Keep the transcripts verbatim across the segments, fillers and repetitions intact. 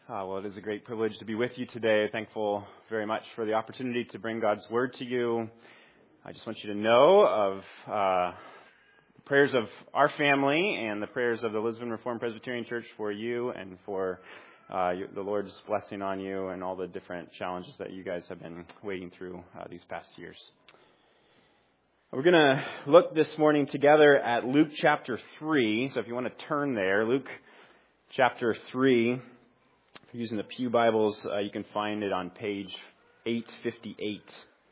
Uh, well, it is a great privilege to be with you today. Thankful very much for the opportunity to bring God's Word to you. I just want you to know of uh, the prayers of our family and the prayers of the Lisbon Reformed Presbyterian Church for you and for uh, the Lord's blessing on you and all the different challenges that you guys have been wading through uh, these past years. We're going to look this morning together at Luke chapter three. So if you want to turn there, Luke chapter three. If you're using the Pew Bibles, uh, you can find it on page eight fifty-eight.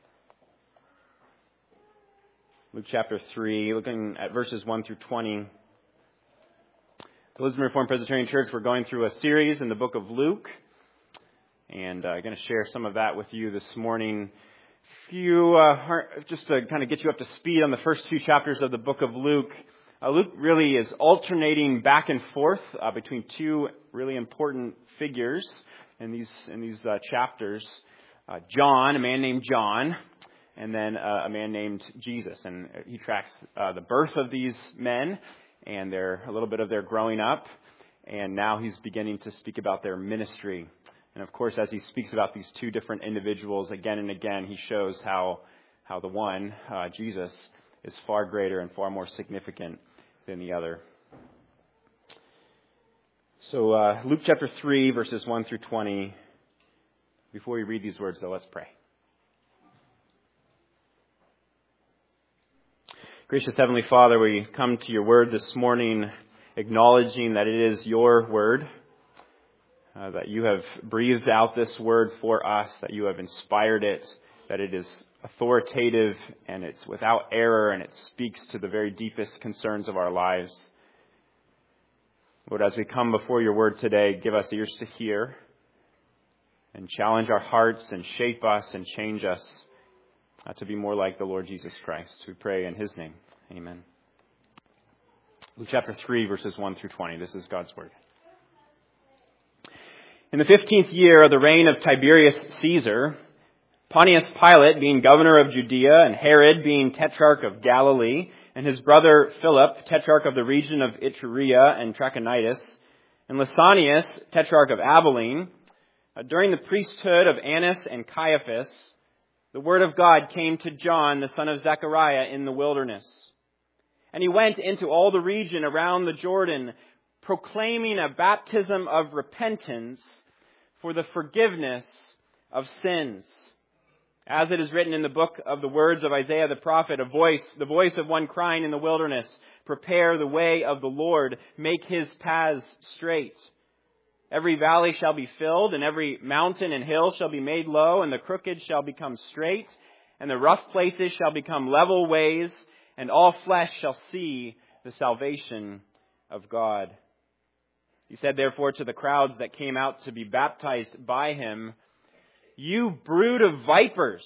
Luke chapter three, looking at verses one through twenty. The Lisbon Reformed Presbyterian Church, we're going through a series in the book of Luke. And I'm uh, going to share some of that with you this morning. Few, uh, just to kind of get you up to speed on the first few chapters of the book of Luke. Uh, Luke really is alternating back and forth uh, between two really important figures in these in these uh, chapters. Uh, John, a man named John, and then uh, a man named Jesus. And he tracks uh, the birth of these men and their a little bit of their growing up. And now he's beginning to speak about their ministry. And of course, as he speaks about these two different individuals again and again, he shows how how the one, uh, Jesus, is far greater and far more significant than the other. So uh, Luke chapter three, verses one through twenty. Before we read these words, though, let's pray. Gracious Heavenly Father, we come to your word this morning acknowledging that it is your word, uh, that you have breathed out this word for us, that you have inspired it, that it is authoritative and it's without error and it speaks to the very deepest concerns of our lives. Lord, as we come before your word today, give us ears to hear and challenge our hearts and shape us and change us uh, to be more like the Lord Jesus Christ. We pray in his name. Amen. Luke chapter three, verses one through twenty. This is God's word. In the fifteenth year of the reign of Tiberius Caesar, Pontius Pilate being governor of Judea, and Herod being tetrarch of Galilee, and his brother Philip, tetrarch of the region of Iturea and Trachonitis, and Lysanias, tetrarch of Abilene, uh, during the priesthood of Annas and Caiaphas, the word of God came to John, the son of Zechariah, in the wilderness. And he went into all the region around the Jordan, proclaiming a baptism of repentance for the forgiveness of sins. As it is written in the book of the words of Isaiah the prophet, a voice, the voice of one crying in the wilderness, prepare the way of the Lord, make his paths straight. Every valley shall be filled, and every mountain and hill shall be made low, and the crooked shall become straight, and the rough places shall become level ways, and all flesh shall see the salvation of God. He said therefore to the crowds that came out to be baptized by him, you brood of vipers,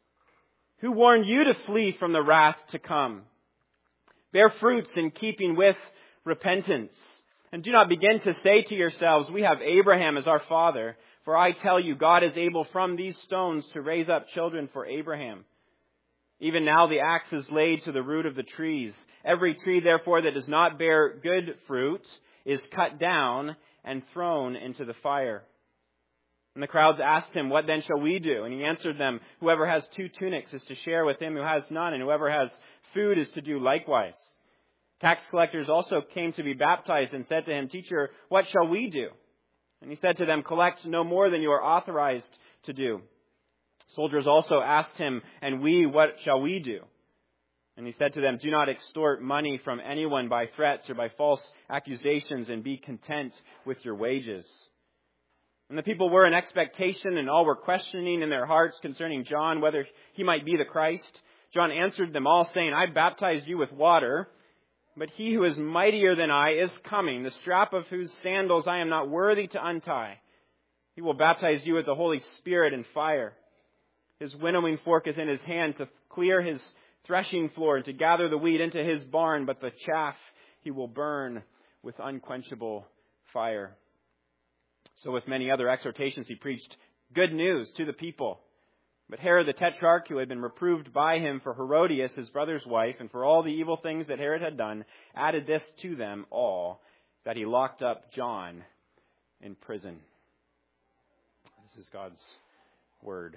who warned you to flee from the wrath to come? Bear fruits in keeping with repentance. And do not begin to say to yourselves, we have Abraham as our father. For I tell you, God is able from these stones to raise up children for Abraham. Even now the axe is laid to the root of the trees. Every tree, therefore, that does not bear good fruit is cut down and thrown into the fire. And the crowds asked him, what then shall we do? And he answered them, whoever has two tunics is to share with him who has none, and whoever has food is to do likewise. Tax collectors also came to be baptized and said to him, Teacher, what shall we do? And he said to them, collect no more than you are authorized to do. Soldiers also asked him, and we, what shall we do? And he said to them, do not extort money from anyone by threats or by false accusations, and be content with your wages. And the people were in expectation, and all were questioning in their hearts concerning John, whether he might be the Christ. John answered them all, saying, I baptize you with water, but he who is mightier than I is coming, the strap of whose sandals I am not worthy to untie. He will baptize you with the Holy Spirit and fire. His winnowing fork is in his hand to clear his threshing floor and to gather the wheat into his barn, but the chaff he will burn with unquenchable fire. So with many other exhortations, he preached good news to the people. But Herod the Tetrarch, who had been reproved by him for Herodias, his brother's wife, and for all the evil things that Herod had done, added this to them all, that he locked up John in prison. This is God's Word.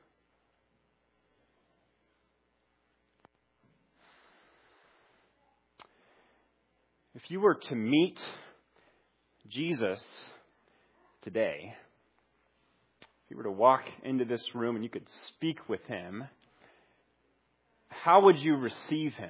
If you were to meet Jesus today, if you were to walk into this room and you could speak with Him, how would you receive Him?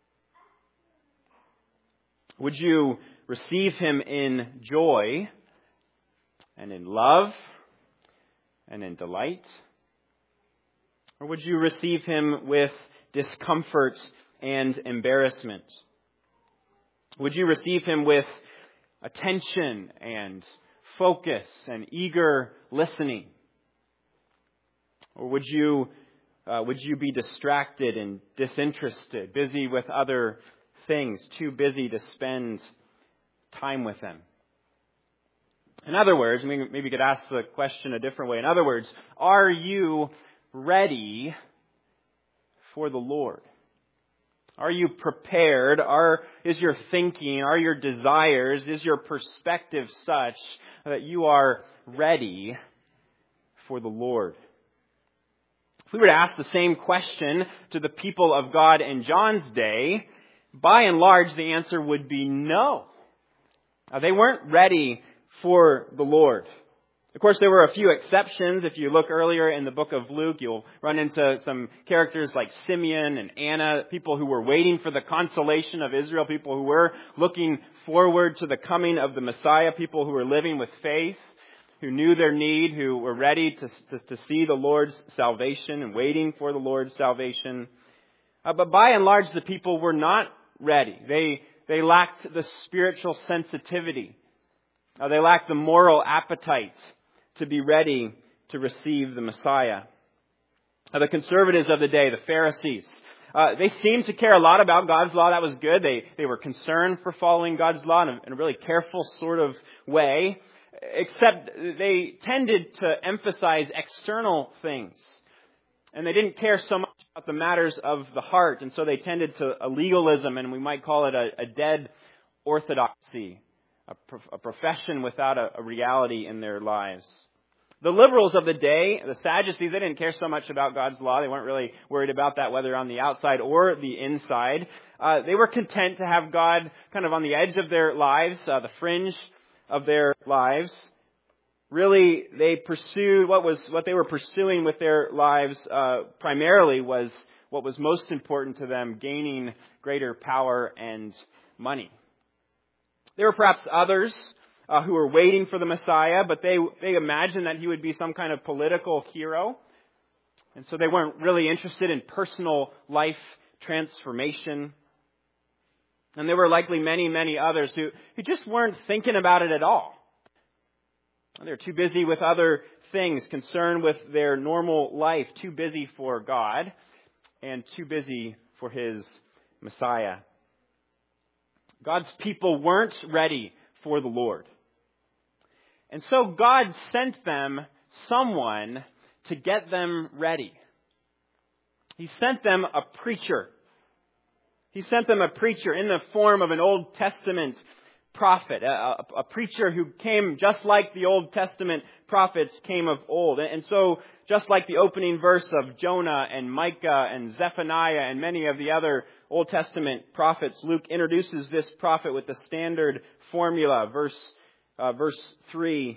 Would you receive Him in joy and in love and in delight? Or would you receive Him with discomfort and embarrassment? Would you receive Him with attention and focus and eager listening? Or would you uh, would you be distracted and disinterested, busy with other things, too busy to spend time with Him? In other words, maybe we could ask the question a different way. In other words, are you ready for the Lord? Are you prepared? Are, is your thinking, are your desires, is your perspective such that you are ready for the Lord? If we were to ask the same question to the people of God in John's day, by and large the answer would be no. Uh, they weren't ready for the Lord. Of course, there were a few exceptions. If you look earlier in the book of Luke, you'll run into some characters like Simeon and Anna, people who were waiting for the consolation of Israel, people who were looking forward to the coming of the Messiah, people who were living with faith, who knew their need, who were ready to, to, to see the Lord's salvation and waiting for the Lord's salvation. Uh, but by and large, the people were not ready. They, they lacked the spiritual sensitivity. Uh, they lacked the moral appetite to be ready to receive the Messiah. Uh, the conservatives of the day, the Pharisees, uh, they seemed to care a lot about God's law. That was good. They they were concerned for following God's law in a, in a really careful sort of way, except they tended to emphasize external things. And they didn't care so much about the matters of the heart. And so they tended to a legalism, and we might call it a, a dead orthodoxy. A, prof- a profession without a, a reality in their lives. The liberals of the day, the Sadducees, they didn't care so much about God's law. They weren't really worried about that, whether on the outside or the inside. Uh, they were content to have God kind of on the edge of their lives, uh, the fringe of their lives. Really, they pursued what was what they were pursuing with their lives uh, primarily was what was most important to them: gaining greater power and money. There were perhaps others uh, who were waiting for the Messiah, but they they imagined that He would be some kind of political hero. And so they weren't really interested in personal life transformation. And there were likely many, many others who, who just weren't thinking about it at all. They're too busy with other things, concerned with their normal life, too busy for God, and too busy for His Messiah. God's people weren't ready for the Lord. And so God sent them someone to get them ready. He sent them a preacher. He sent them a preacher in the form of an Old Testament prophet, a, a, a preacher who came just like the Old Testament prophets came of old. And so, just like the opening verse of Jonah and Micah and Zephaniah and many of the other Old Testament prophets, Luke introduces this prophet with the standard formula, verse uh, verse three,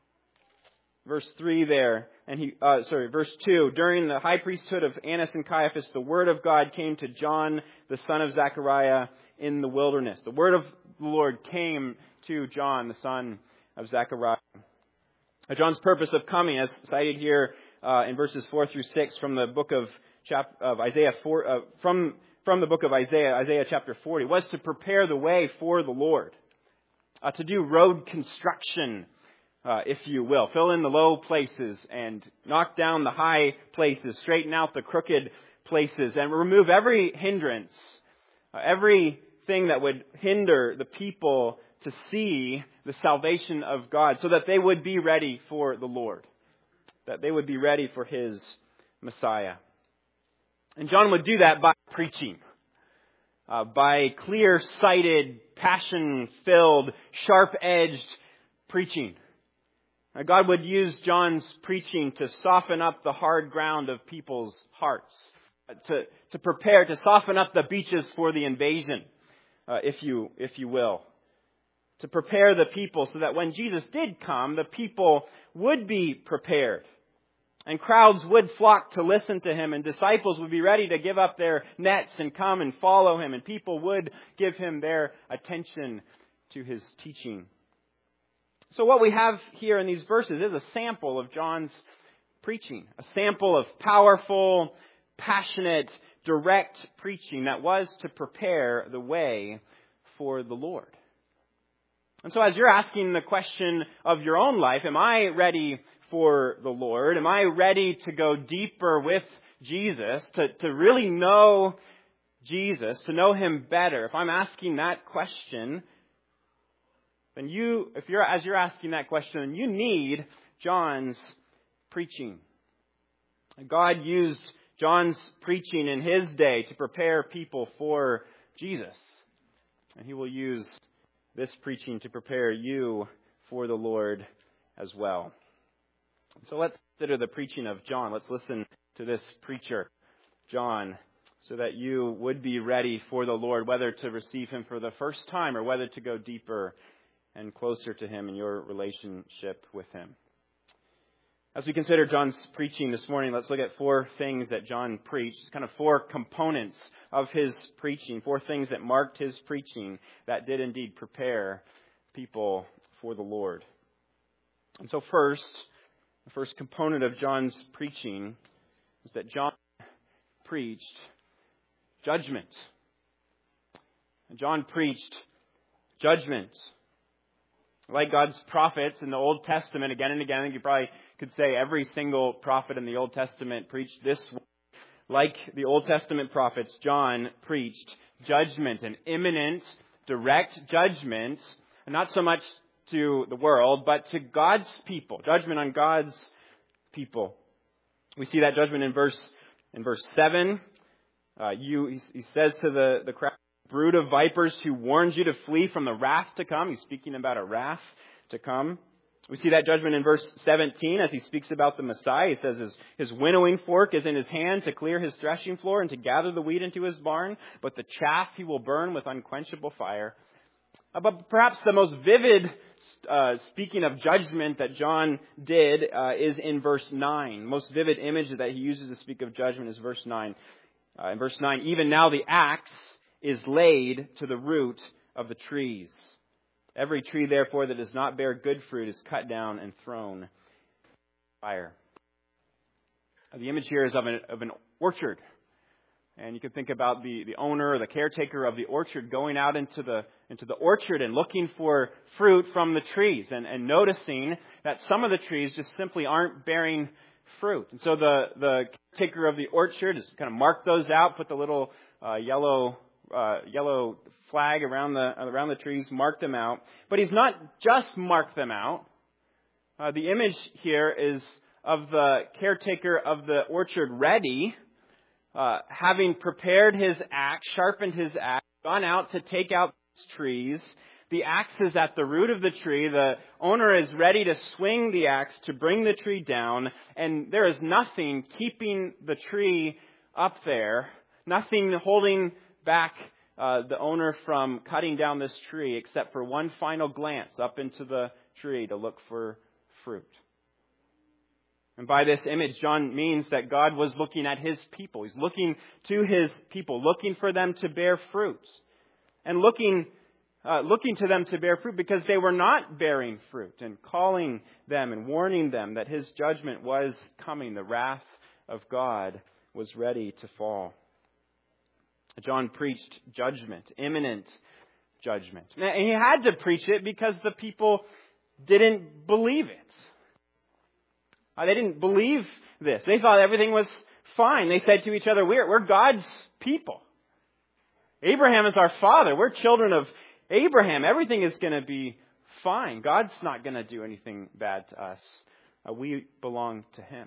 verse three there, and he uh, sorry, verse two. During the high priesthood of Annas and Caiaphas, the word of God came to John, the son of Zechariah, in the wilderness. The word of the Lord came to John, the son of Zechariah. John's purpose of coming, as cited here uh, in verses four through six from the book of chap- of Isaiah four, uh, from from the book of Isaiah, Isaiah chapter forty, was to prepare the way for the Lord, uh, to do road construction, uh, if you will, fill in the low places and knock down the high places, straighten out the crooked places, and remove every hindrance, uh, every thing that would hinder the people to see the salvation of God, so that they would be ready for the Lord, that they would be ready for His Messiah. And John would do that by preaching, uh, by clear-sighted, passion-filled, sharp-edged preaching. God would use John's preaching to soften up the hard ground of people's hearts, to, to prepare, to soften up the beaches for the invasion, uh, if you, if you will. To prepare the people so that when Jesus did come, the people would be prepared. And crowds would flock to listen to him, and disciples would be ready to give up their nets and come and follow him, and people would give him their attention to his teaching. So what we have here in these verses is a sample of John's preaching, a sample of powerful, passionate, direct preaching that was to prepare the way for the Lord. And so as you're asking the question of your own life, am I ready for the Lord? Am I ready to go deeper with Jesus, to, to really know Jesus, to know him better? If I'm asking that question, then you, if you're, as you're asking that question, you need John's preaching. God used John's preaching in his day to prepare people for Jesus. And he will use this preaching to prepare you for the Lord as well. So let's consider the preaching of John. Let's listen to this preacher, John, so that you would be ready for the Lord, whether to receive him for the first time or whether to go deeper and closer to him in your relationship with him. As we consider John's preaching this morning, let's look at four things that John preached, kind of four components of his preaching, four things that marked his preaching that did indeed prepare people for the Lord. And so first, the first component of John's preaching is that John preached judgment. And John preached judgment. Like God's prophets in the Old Testament, again and again, you probably could say every single prophet in the Old Testament preached this way. Like the Old Testament prophets, John preached judgment, an imminent, direct judgment, and not so much to the world, but to God's people. Judgment on God's people. We see that judgment in verse in verse seven. Uh, you, he, he says to the, the crowd, brood of vipers, who warns you to flee from the wrath to come. He's speaking about a wrath to come. We see that judgment in verse seventeen as he speaks about the Messiah. He says his, his winnowing fork is in his hand to clear his threshing floor and to gather the wheat into his barn, but the chaff he will burn with unquenchable fire. Uh, but perhaps the most vivid uh, speaking of judgment that John did uh, is in verse nine. Most vivid image that he uses to speak of judgment is verse nine. Uh, in verse nine, even now the axe is laid to the root of the trees. Every tree, therefore, that does not bear good fruit is cut down and thrown in fire. The image here is of an, of an orchard. And you can think about the, the owner or the caretaker of the orchard going out into the into the orchard and looking for fruit from the trees and, and noticing that some of the trees just simply aren't bearing fruit. And so the, the caretaker of the orchard has kind of marked those out, put the little uh, yellow uh, yellow flag around the around the trees, marked them out. But he's not just marked them out. Uh, the image here is of the caretaker of the orchard ready, uh, having prepared his axe, sharpened his axe, gone out to take out trees. The axe is at the root of the tree. The owner is ready to swing the axe to bring the tree down, and there is nothing keeping the tree up there, nothing holding back uh, the owner from cutting down this tree except for one final glance up into the tree to look for fruit. And by this image, John means that God was looking at his people. He's looking to his people, looking for them to bear fruit. And looking uh, looking to them to bear fruit because they were not bearing fruit, and calling them and warning them that his judgment was coming. The wrath of God was ready to fall. John preached judgment, imminent judgment. And he had to preach it because the people didn't believe it. Uh, they didn't believe this. They thought everything was fine. They said to each other, we're, we're God's people. Abraham is our father. We're children of Abraham. Everything is going to be fine. God's not going to do anything bad to us. Uh, we belong to him.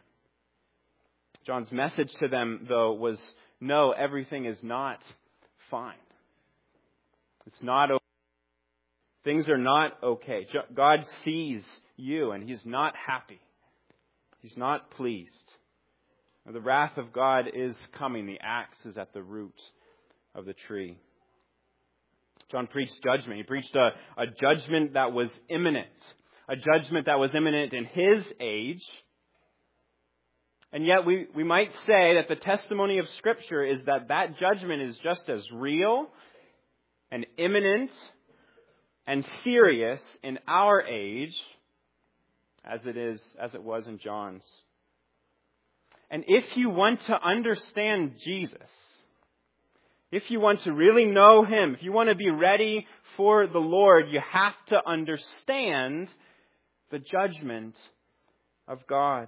John's message to them, though, was, no, everything is not fine. It's not over. Things are not okay. God sees you and He's not happy. He's not pleased. The wrath of God is coming. The axe is at the root of the tree. John preached judgment. He preached a, a judgment that was imminent. A judgment that was imminent in his age. And yet we, we might say that the testimony of Scripture is that that judgment is just as real and imminent and serious in our age as it is, as it was in John's. And if you want to understand Jesus, if you want to really know Him, if you want to be ready for the Lord, you have to understand the judgment of God.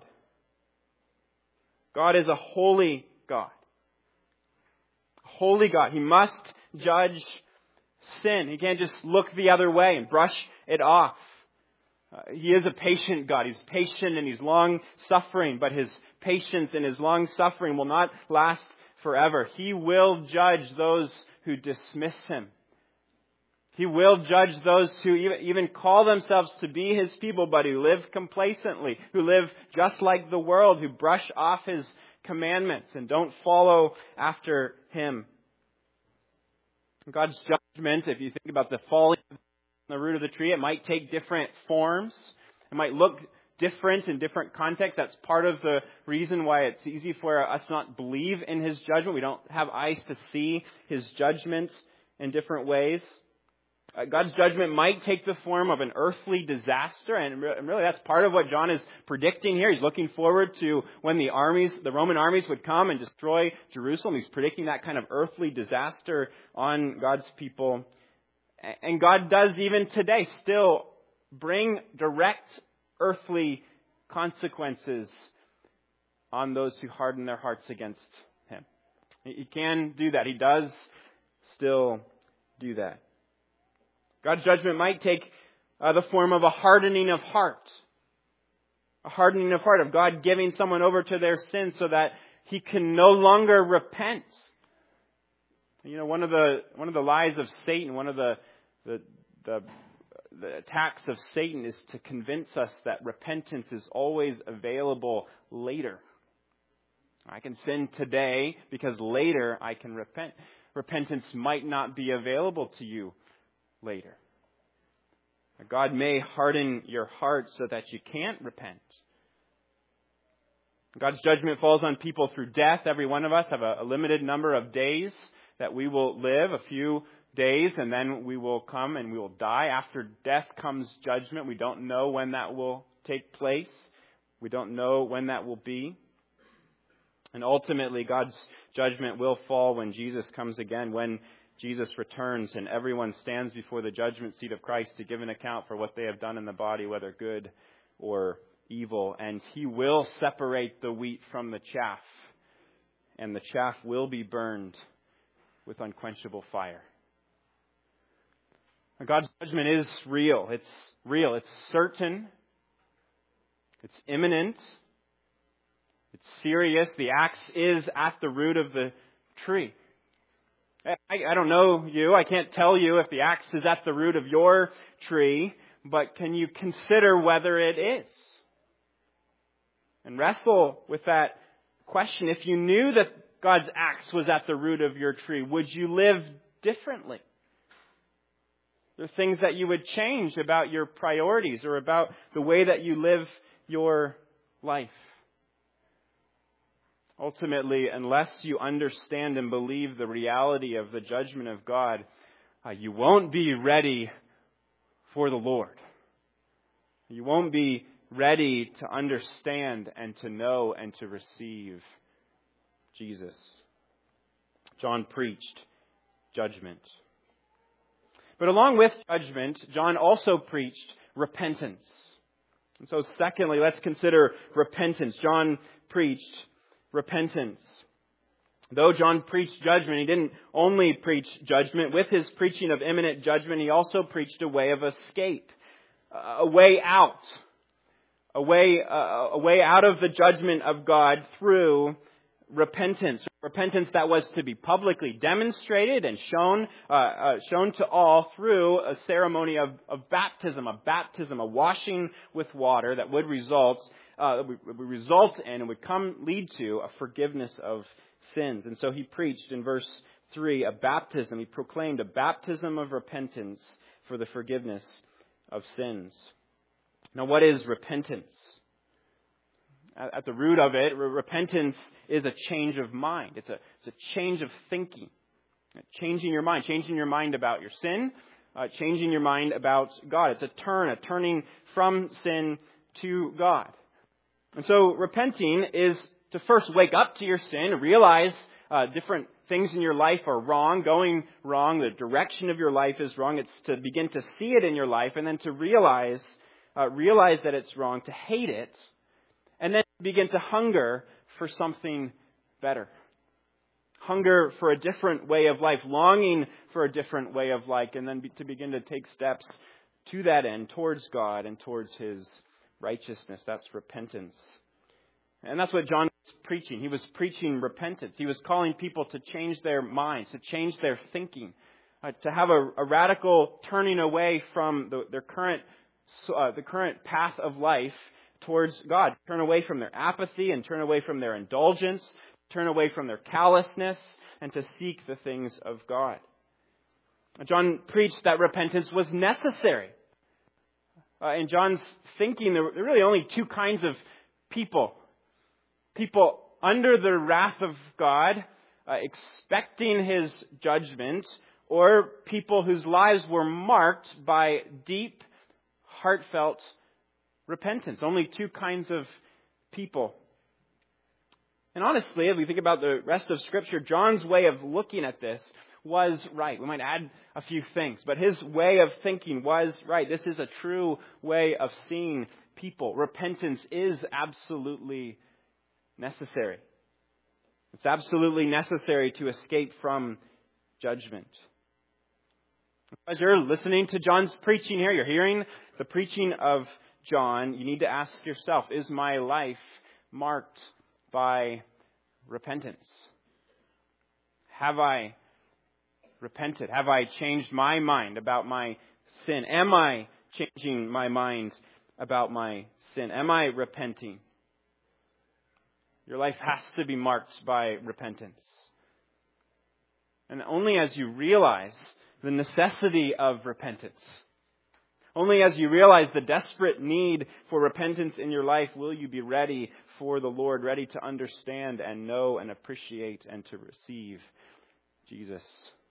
God is a holy God. A holy God. He must judge sin. He can't just look the other way and brush it off. Uh, he is a patient God. He's patient and He's long-suffering, but His patience and His long-suffering will not last forever. He will judge those who dismiss Him. He will judge those who even, even call themselves to be His people, but who live complacently, who live just like the world, who brush off His commandments and don't follow after Him. God's judgment, if you think about the falling on the root of the tree, it might take different forms. It might look different in different contexts. That's part of the reason why it's easy for us not believe in His judgment. We don't have eyes to see His judgment in different ways. Uh, God's judgment might take the form of an earthly disaster, and really that's part of what John is predicting here. He's looking forward to when the armies, the Roman armies would come and destroy Jerusalem. He's predicting that kind of earthly disaster on God's people. And God does even today still bring direct earthly consequences on those who harden their hearts against Him. He can do that. He does still do that. God's judgment might take uh, the form of a hardening of heart. A hardening of heart, of God giving someone over to their sin so that he can no longer repent. You know, one of the one of the lies of Satan, one of the the the, the attacks of Satan is to convince us that repentance is always available later. I can sin today because later I can repent. Repentance might not be available to you later. God may harden your heart so that you can't repent. God's judgment falls on people through death. Every one of us have a, a limited number of days that we will live, a few days, and then we will come and we will die. After death comes judgment. We don't know when that will take place. We don't know when that will be. And ultimately, God's judgment will fall when Jesus comes again, when Jesus returns and everyone stands before the judgment seat of Christ to give an account for what they have done in the body, whether good or evil. And He will separate the wheat from the chaff, and the chaff will be burned with unquenchable fire. God's judgment is real. It's real. It's certain. It's imminent. It's serious. The axe is at the root of the tree. I, I don't know you. I can't tell you if the axe is at the root of your tree, but can you consider whether it is? And wrestle with that question. If you knew that God's axe was at the root of your tree, would you live differently? There are things that you would change about your priorities or about the way that you live your life. Ultimately, unless you understand and believe the reality of the judgment of God, uh, you won't be ready for the Lord. You won't be ready to understand and to know and to receive Jesus. John preached judgment. But along with judgment, John also preached repentance. And so secondly, let's consider repentance. John preached repentance. Though John preached judgment, he didn't only preach judgment. With his preaching of imminent judgment, he also preached a way of escape, a way out, a way, a way out of the judgment of God through repentance. Repentance that was to be publicly demonstrated and shown uh, uh, shown to all through a ceremony of, of baptism, a baptism, a washing with water that would result uh, would result in and would come lead to a forgiveness of sins. And so he preached in verse three a baptism. He proclaimed a baptism of repentance for the forgiveness of sins. Now, what is repentance? At the root of it, repentance is a change of mind. It's a, it's a change of thinking. Changing your mind. Changing your mind about your sin. Uh, changing your mind about God. It's a turn, a turning from sin to God. And so repenting is to first wake up to your sin, realize uh, different things in your life are wrong, going wrong, the direction of your life is wrong. It's to begin to see it in your life and then to realize, uh, realize that it's wrong, to hate it, and then begin to hunger for something better. Hunger for a different way of life, longing for a different way of life, and then be, to begin to take steps to that end, towards God and towards His righteousness. That's repentance. And that's what John was preaching. He was preaching repentance. He was calling people to change their minds, to change their thinking, uh, to have a, a radical turning away from the, their current, uh, the current path of life towards God. Turn away from their apathy and turn away from their indulgence, turn away from their callousness, and to seek the things of God. John preached that repentance was necessary. Uh, in John's thinking, there were really only two kinds of people. People under the wrath of God, uh, expecting His judgment, or people whose lives were marked by deep, heartfelt repentance. Only two kinds of people. And honestly, if we think about the rest of Scripture, John's way of looking at this was right. We might add a few things, but his way of thinking was right. This is a true way of seeing people. Repentance is absolutely necessary. It's absolutely necessary to escape from judgment. As you're listening to John's preaching here, you're hearing the preaching of John, you need to ask yourself, is my life marked by repentance? Have I repented? Have I changed my mind about my sin? Am I changing my mind about my sin? Am I repenting? Your life has to be marked by repentance. And only as you realize the necessity of repentance, only as you realize the desperate need for repentance in your life will you be ready for the Lord, ready to understand and know and appreciate and to receive Jesus.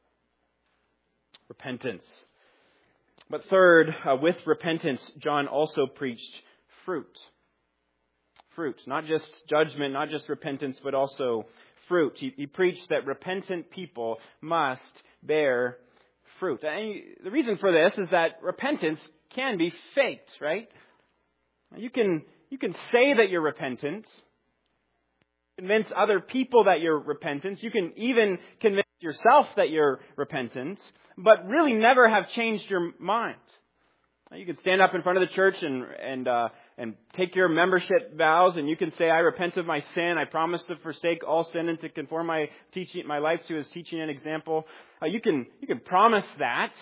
Repentance. But third, uh, with repentance, John also preached fruit. Fruit. Not just judgment, not just repentance, but also fruit. He, he preached that repentant people must bear fruit. And the reason for this is that repentance can be faked, right? You can you can say that you're repentant, convince other people that you're repentant. You can even convince yourself that you're repentant, but really never have changed your mind. You can stand up in front of the church and and uh, and take your membership vows, and you can say, "I repent of my sin. I promise to forsake all sin and to conform my teaching, my life to His teaching and example." Uh, you can you can promise that,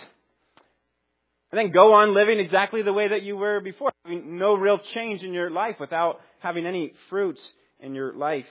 and then go on living exactly the way that you were before. I mean, no real change in your life without having any fruits in your life.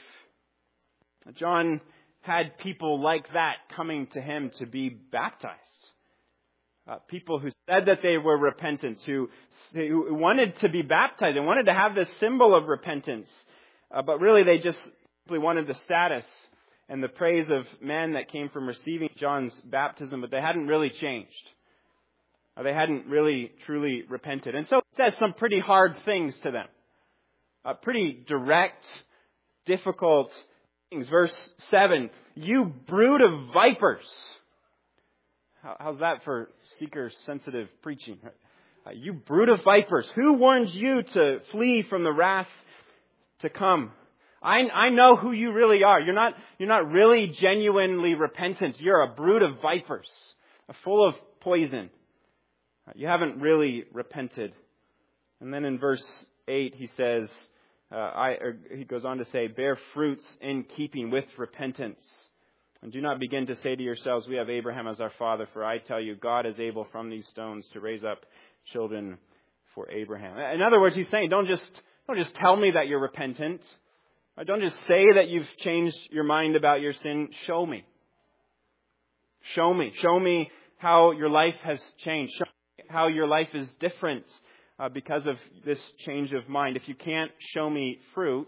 John had people like that coming to him to be baptized. Uh, people who said that they were repentant, who, who wanted to be baptized and wanted to have this symbol of repentance. Uh, but really they just simply wanted the status and the praise of men that came from receiving John's baptism, but they hadn't really changed. Uh, they hadn't really, truly repented. And so it says some pretty hard things to them. Uh, pretty direct, difficult things. Verse seven, "You brood of vipers." How's that for seeker-sensitive preaching? Uh, you brood of vipers, who warned you to flee from the wrath to come? I, I know who you really are. You're not, you're not really genuinely repentant. You're a brood of vipers, full of poison. Uh, you haven't really repented. And then in verse eight, he says, uh, I, or he goes on to say, bear fruits in keeping with repentance. And do not begin to say to yourselves, we have Abraham as our father, for I tell you, God is able from these stones to raise up children for Abraham. In other words, he's saying, don't just, don't just tell me that you're repentant. Don't just say that you've changed your mind about your sin. Show me. Show me. Show me how your life has changed. Show me how your life is different uh, because of this change of mind. If you can't show me fruit,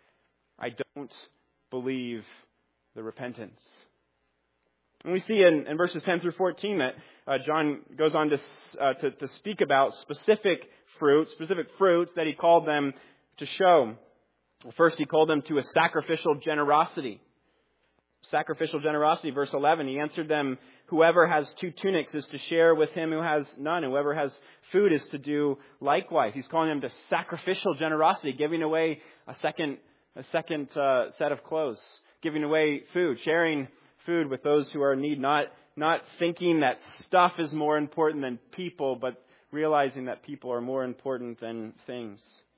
I don't believe the repentance. And we see in, in verses ten through fourteen that uh, John goes on to, uh, to to speak about specific fruits, specific fruits that he called them to show. Well, first, he called them to a sacrificial generosity. Sacrificial generosity, verse eleven, he answered them, whoever has two tunics is to share with him who has none. Whoever has food is to do likewise. He's calling them to sacrificial generosity, giving away a second a second uh, set of clothes, giving away food, sharing food with those who are in need, not, not thinking that stuff is more important than people, but realizing that people are more important than things.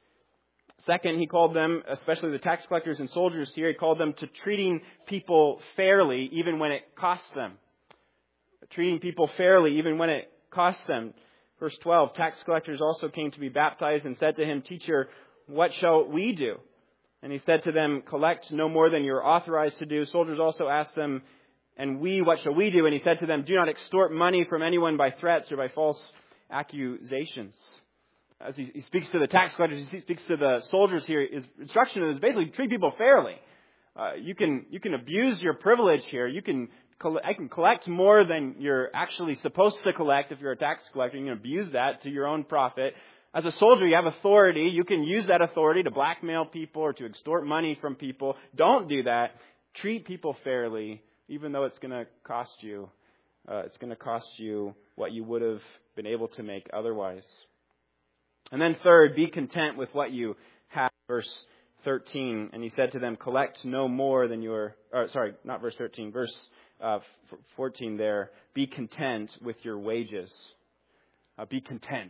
Second, he called them, especially the tax collectors and soldiers here, he called them to treating people fairly even when it cost them. Treating people fairly even when it cost them. Verse twelve, tax collectors also came to be baptized and said to him, Teacher, what shall we do? And he said to them, collect no more than you're authorized to do. Soldiers also asked them, and we, what shall we do? And he said to them, do not extort money from anyone by threats or by false accusations. As he, he speaks to the tax collectors, he speaks to the soldiers here. His instruction is basically treat people fairly. Uh, you can you can abuse your privilege here. You can I can collect more than you're actually supposed to collect if you're a tax collector. You can abuse that to your own profit. As a soldier, you have authority. You can use that authority to blackmail people or to extort money from people. Don't do that. Treat people fairly, even though it's going to cost you. Uh, it's going to cost you what you would have been able to make otherwise. And then third, be content with what you have. Verse thirteen, and he said to them, collect no more than your, or sorry, not verse thirteen, verse uh, fourteen there, be content with your wages. Uh, be content.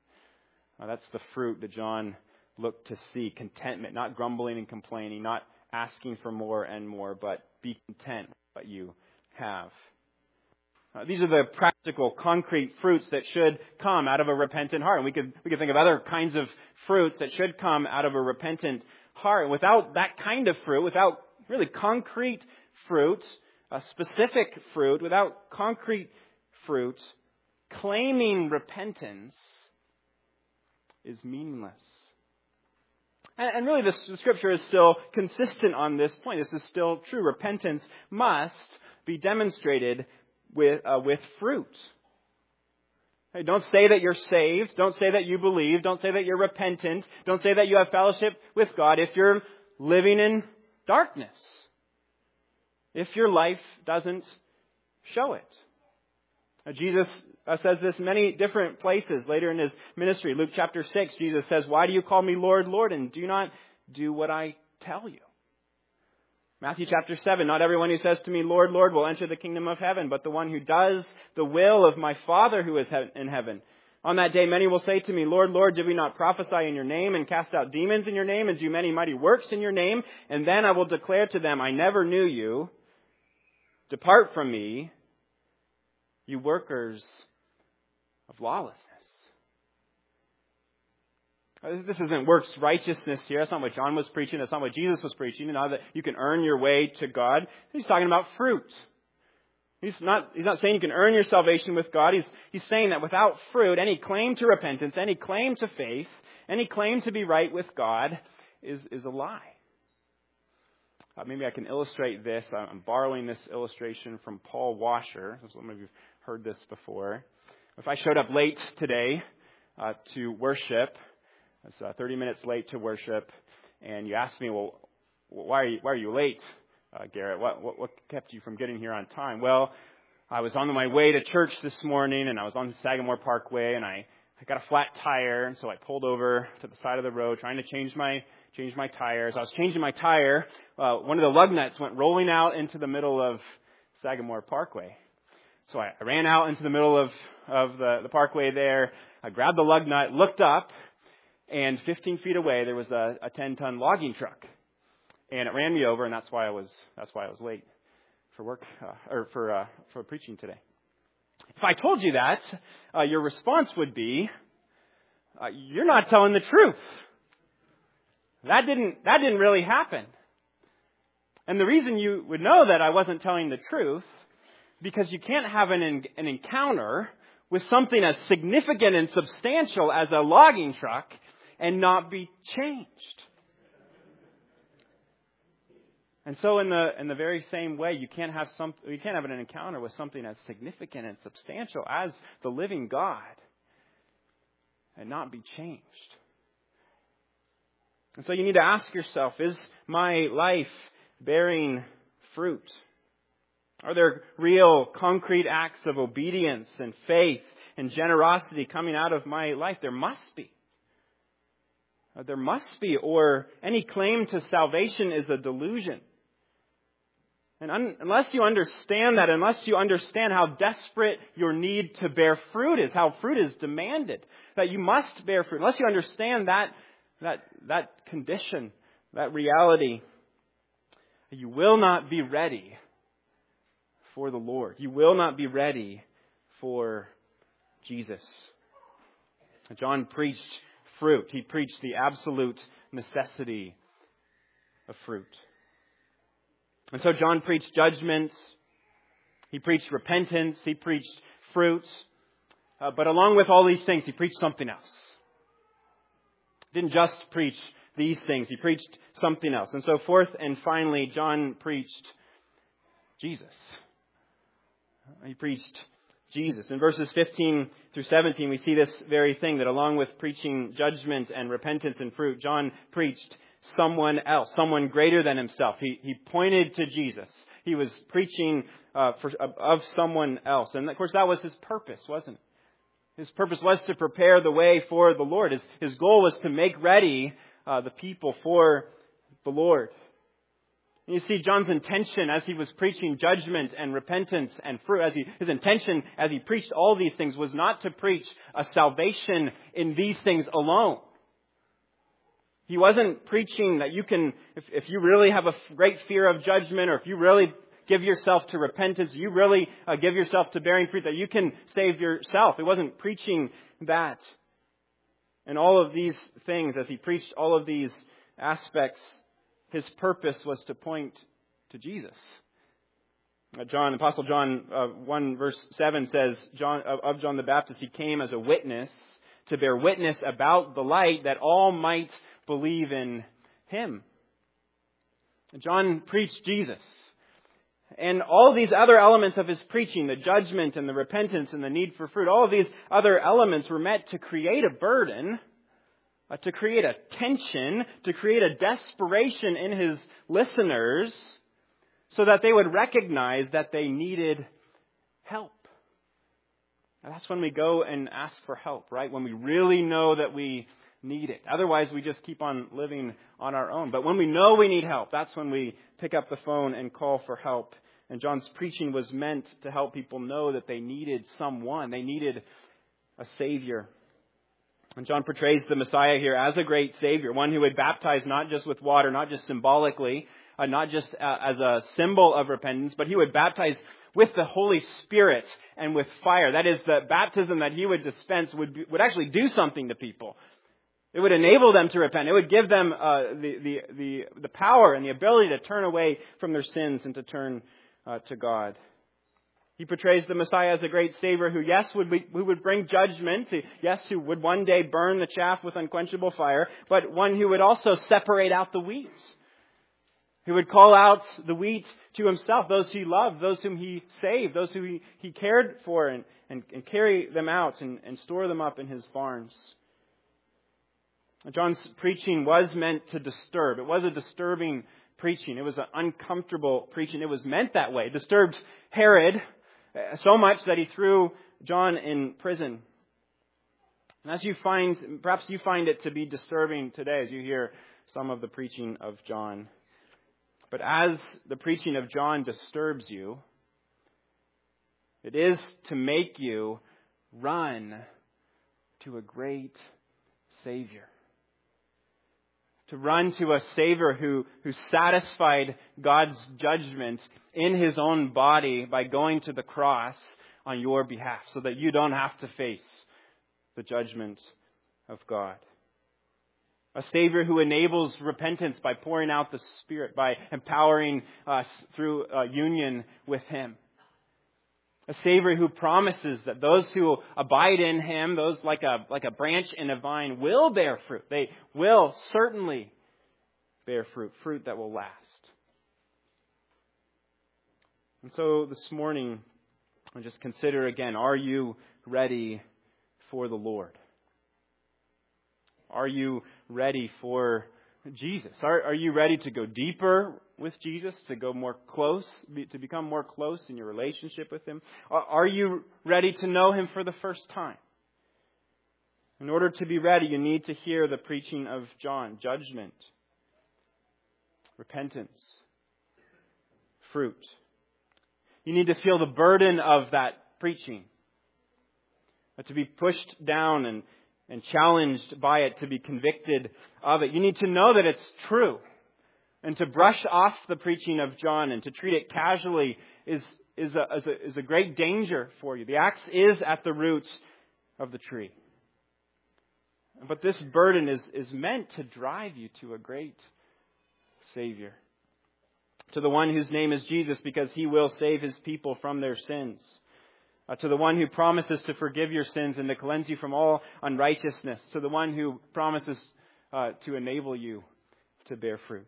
Uh, that's the fruit that John looked to see. Contentment, not grumbling and complaining, not asking for more and more, but be content with what you have. Uh, these are the practical, concrete fruits that should come out of a repentant heart. And we could we could think of other kinds of fruits that should come out of a repentant heart. Without that kind of fruit, without really concrete fruit, a specific fruit, without concrete fruit, claiming repentance is meaningless. And, and really, this, the Scripture is still consistent on this point. This is still true. Repentance must be demonstrated with uh, with fruit. Hey, don't say that you're saved. Don't say that you believe. Don't say that you're repentant. Don't say that you have fellowship with God if you're living in darkness. If your life doesn't show it. Now, Jesus uh, says this in many different places later in his ministry. Luke chapter six, Jesus says, why do you call me Lord, Lord, and do not do what I tell you? Matthew chapter seven, not everyone who says to me, Lord, Lord, will enter the kingdom of heaven, but the one who does the will of my Father who is in heaven. On that day, many will say to me, Lord, Lord, did we not prophesy in your name and cast out demons in your name and do many mighty works in your name? And then I will declare to them, I never knew you. Depart from me, you workers of lawlessness. This isn't works righteousness here. That's not what John was preaching. That's not what Jesus was preaching. Not that you can earn your way to God. He's talking about fruit. He's not, he's not saying you can earn your salvation with God. He's, he's saying that without fruit, any claim to repentance, any claim to faith, any claim to be right with God is, is a lie. Uh, maybe I can illustrate this. I'm borrowing this illustration from Paul Washer. Some of you have heard this before. If I showed up late today uh, to worship, I was uh, thirty minutes late to worship, and you asked me, well, why are you, why are you late, uh, Garrett? What, what what kept you from getting here on time? Well, I was on my way to church this morning, and I was on the Sagamore Parkway, and I, I got a flat tire, and so I pulled over to the side of the road trying to change my change my tires. I was changing my tire. Uh, one of the lug nuts went rolling out into the middle of Sagamore Parkway. So I, I ran out into the middle of, of the, the parkway there. I grabbed the lug nut, looked up, And fifteen feet away, there was a, a ten-ton logging truck. And it ran me over, and that's why I was that's why I was late for work, uh, or for uh, for preaching today. If I told you that, uh, your response would be, uh, "You're not telling the truth. That didn't that didn't really happen." And the reason you would know that I wasn't telling the truth, because you can't have an an encounter with something as significant and substantial as a logging truck and not be changed. And so in the in the very same way, you can't have some you can't have an encounter with something as significant and substantial as the living God and not be changed. And so you need to ask yourself, is my life bearing fruit? Are there real concrete acts of obedience and faith and generosity coming out of my life? There must be. There must be, or any claim to salvation is a delusion. And un- unless you understand that, unless you understand how desperate your need to bear fruit is, how fruit is demanded, that you must bear fruit, unless you understand that that that condition, that reality, you will not be ready for the Lord. You will not be ready for Jesus. John preached fruit. He preached the absolute necessity of fruit. And so John preached judgment. He preached repentance. He preached fruit. Uh, but along with all these things, he preached something else. He didn't just preach these things. He preached something else. And so fourth and finally, John preached Jesus. He preached Jesus. In verses fifteen through seventeen, we see this very thing, that along with preaching judgment and repentance and fruit, John preached someone else, someone greater than himself. He he pointed to Jesus. He was preaching uh, for, of someone else. And of course, that was his purpose, wasn't it? His purpose was to prepare the way for the Lord. His, his goal was to make ready uh, the people for the Lord. And you see, John's intention as he was preaching judgment and repentance and fruit, as he, his intention as he preached all these things was not to preach a salvation in these things alone. He wasn't preaching that you can, if, if you really have a great fear of judgment, or if you really give yourself to repentance, you really uh, give yourself to bearing fruit, that you can save yourself. He wasn't preaching that. And all of these things, as he preached all of these aspects, his purpose was to point to Jesus. Uh, John, Apostle John uh, one verse seven says, John, of, of John the Baptist, he came as a witness to bear witness about the light, that all might believe in him. John preached Jesus. And all these other elements of his preaching, the judgment and the repentance and the need for fruit, all of these other elements were meant to create a burden, uh, to create a tension, to create a desperation in his listeners, so that they would recognize that they needed help. And that's when we go and ask for help, right? When we really know that we need it. Otherwise, we just keep on living on our own. But when we know we need help, that's when we pick up the phone and call for help. And John's preaching was meant to help people know that they needed someone. They needed a Savior. And John portrays the Messiah here as a great Savior, one who would baptize not just with water, not just symbolically, uh, not just uh, as a symbol of repentance, but he would baptize with the Holy Spirit and with fire. That is, the baptism that he would dispense would be, would actually do something to people. It would enable them to repent. It would give them uh, the, the the the power and the ability to turn away from their sins and to turn uh, to God. He portrays the Messiah as a great Savior who, yes, would be, who would bring judgment. Yes, who would one day burn the chaff with unquenchable fire, but one who would also separate out the wheat. Who would call out the wheat to himself, those he loved, those whom he saved, those who he, he cared for, and, and, and carry them out and, and store them up in his barns. John's preaching was meant to disturb. It was a disturbing preaching. It was an uncomfortable preaching. It was meant that way. It disturbed Herod so much that he threw John in prison. And as you find, perhaps you find it to be disturbing today as you hear some of the preaching of John. But as the preaching of John disturbs you, it is to make you run to a great Savior. to run to a Savior who, who satisfied God's judgment in His own body by going to the cross on your behalf so that you don't have to face the judgment of God. A Savior who enables repentance by pouring out the Spirit, by empowering us through uh, union with Him. A Savior who promises that those who abide in Him, those like a like a branch in a vine, will bear fruit. They will certainly bear fruit, fruit that will last. And so this morning, I'll just consider again, are you ready for the Lord? Are you ready for Jesus? Are, are you ready to go deeper with Jesus, to go more close, to become more close in your relationship with Him? Are, are you ready to know Him for the first time? In order to be ready, you need to hear the preaching of John: judgment, repentance, fruit. You need to feel the burden of that preaching, to be pushed down and and challenged by it, to be convicted of it. You need to know that it's true. And to brush off the preaching of John and to treat it casually is, is, a, is, a, is a great danger for you. The axe is at the roots of the tree. But this burden is, is meant to drive you to a great Savior. To the one whose name is Jesus, because He will save His people from their sins. Uh, to the one who promises to forgive your sins and to cleanse you from all unrighteousness. To the one who promises uh, to enable you to bear fruit.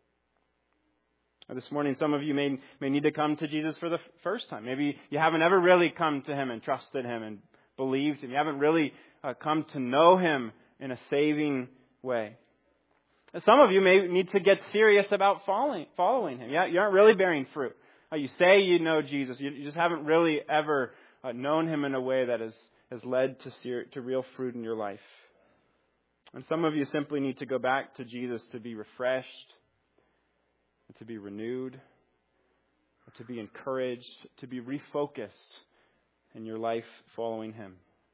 Uh, this morning, some of you may may need to come to Jesus for the f- first time. Maybe you haven't ever really come to Him and trusted Him and believed Him. You haven't really uh, come to know Him in a saving way. Uh, some of you may need to get serious about following, following Him. Yeah, you aren't really bearing fruit. Uh, you say you know Jesus. You, you just haven't really ever Uh, known Him in a way that has, has led to ser- to real fruit in your life. And some of you simply need to go back to Jesus to be refreshed, to be renewed, to be encouraged, to be refocused in your life following Him.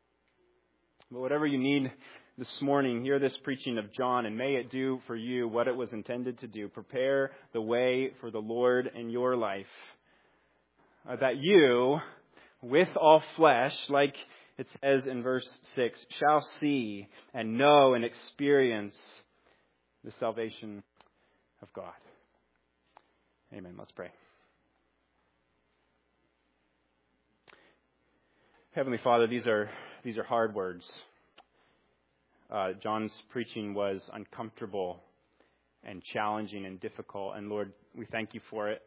But whatever you need this morning, hear this preaching of John, and may it do for you what it was intended to do. Prepare the way for the Lord in your life, uh, that you, with all flesh, like it says in verse six, shall see and know and experience the salvation of God. Amen. Let's pray. Heavenly Father, these are these are hard words. Uh, John's preaching was uncomfortable and challenging and difficult, and Lord, we thank You for it.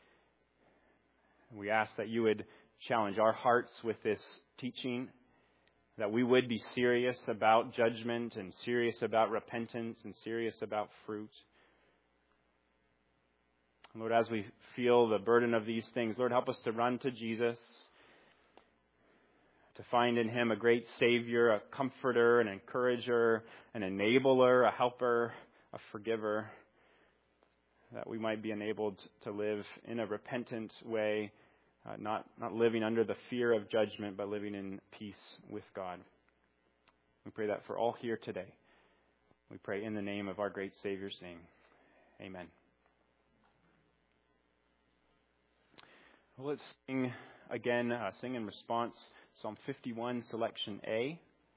We ask that You would challenge our hearts with this teaching, that we would be serious about judgment and serious about repentance and serious about fruit. Lord, as we feel the burden of these things, Lord, help us to run to Jesus, to find in Him a great Savior, a comforter, an encourager, an enabler, a helper, a forgiver, that we might be enabled to live in a repentant way, Uh, not, not living under the fear of judgment, but living in peace with God. We pray that for all here today. We pray in the name of our great Savior's name. Amen. Well, let's sing again, uh, sing in response, Psalm fifty-one, selection A.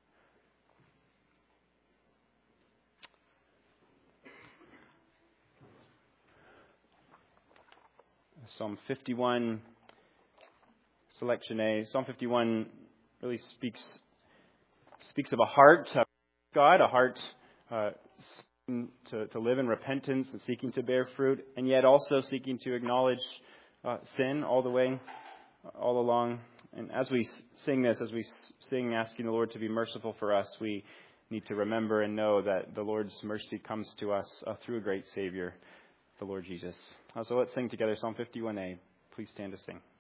Psalm fifty-one, Selection A. Psalm fifty-one really speaks speaks of a heart of God, a heart uh, to, to live in repentance and seeking to bear fruit, and yet also seeking to acknowledge uh, sin all the way, all along. And as we sing this, as we sing asking the Lord to be merciful for us, we need to remember and know that the Lord's mercy comes to us uh, through a great Savior, the Lord Jesus. Uh, so let's sing together Psalm fifty-one A. Please stand to sing.